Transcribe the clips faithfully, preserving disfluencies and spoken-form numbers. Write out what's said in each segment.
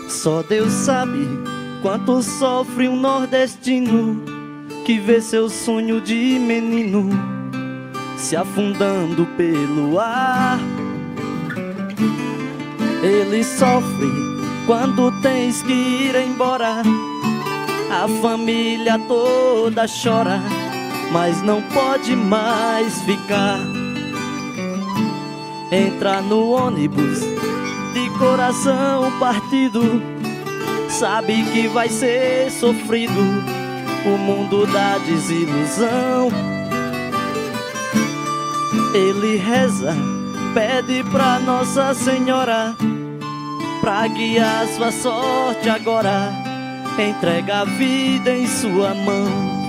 Só Deus sabe quanto sofre um nordestino que vê seu sonho de menino se afundando pelo ar. Ele sofre quando tens que ir embora. A família toda chora, mas não pode mais ficar. Entra no ônibus de coração partido, sabe que vai ser sofrido o mundo da desilusão. Ele reza, pede pra Nossa Senhora pra guiar sua sorte agora, entrega a vida em sua mão.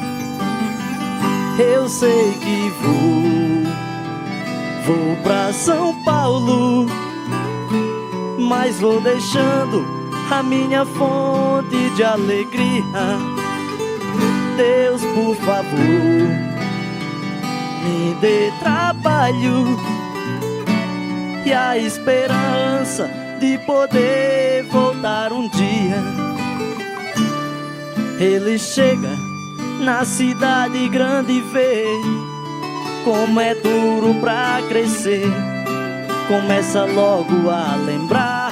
Eu sei que vou, vou pra São Paulo, mas vou deixando a minha fonte de alegria. Deus, por favor, me dê trabalho e a esperança de poder voltar um dia. Ele chega na cidade grande e vê como é duro pra crescer. Começa logo a lembrar,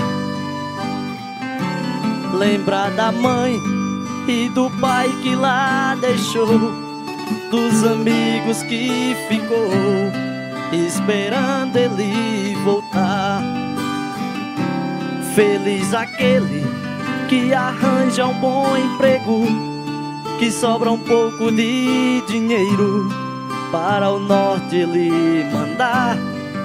lembrar da mãe e do pai que lá deixou, dos amigos que ficou esperando ele voltar. Feliz aquele que arranja um bom emprego, que sobra um pouco de dinheiro para o norte ele mandar.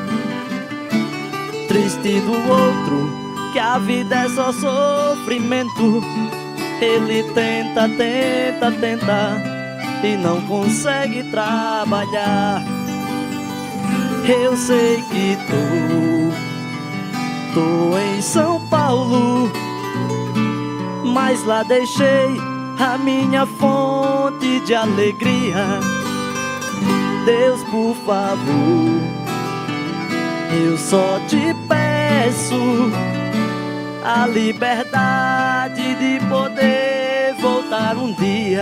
Triste do outro, que a vida é só sofrimento. Ele tenta, tenta, tenta e não consegue trabalhar. Eu sei que tô, tô em São Paulo, mas lá deixei a minha fonte de alegria. Deus, por favor, eu só te peço a liberdade de poder voltar um dia.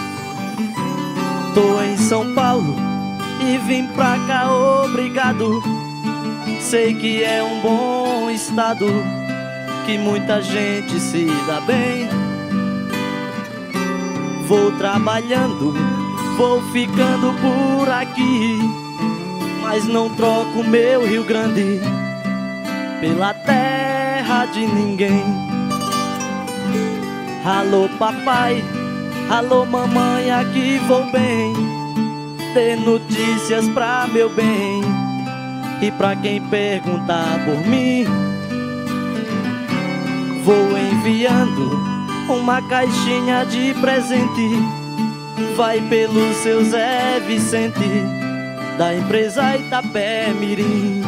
Tô em São Paulo e vim pra cá obrigado. Sei que é um bom estado, que muita gente se dá bem. Vou trabalhando, vou ficando por aqui, mas não troco meu Rio Grande pela terra de ninguém. Alô papai, alô mamãe, aqui vou bem, ter notícias pra meu bem. E pra quem perguntar por mim, vou enviando uma caixinha de presente. Vai pelo seu Zé Vicente, da empresa Itapé Mirim.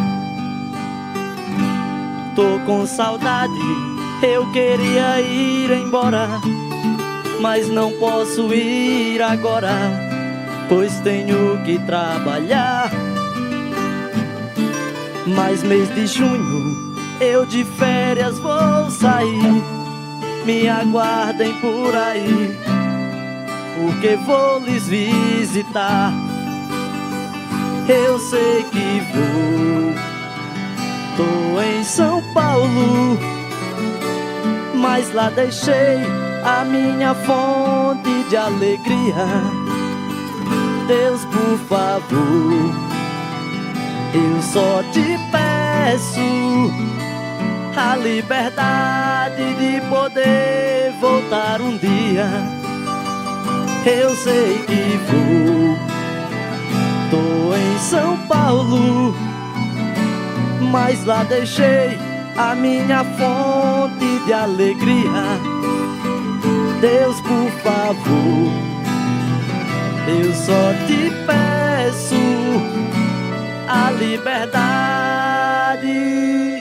Tô com saudade, eu queria ir embora, mas não posso ir agora, pois tenho que trabalhar. Mas mês de junho eu de férias vou sair, me aguardem por aí, porque vou lhes visitar. Eu sei que vou, tô em São Paulo, mas lá deixei a minha fonte de alegria. Deus, por favor, eu só te peço a liberdade de poder voltar um dia. Eu sei que vou, tô em São Paulo, mas lá deixei a minha fonte de alegria. Deus, por favor, eu só te peço a liberdade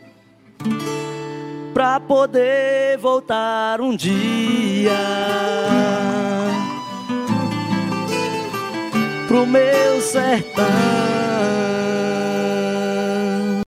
pra poder voltar um dia pro meu sertão.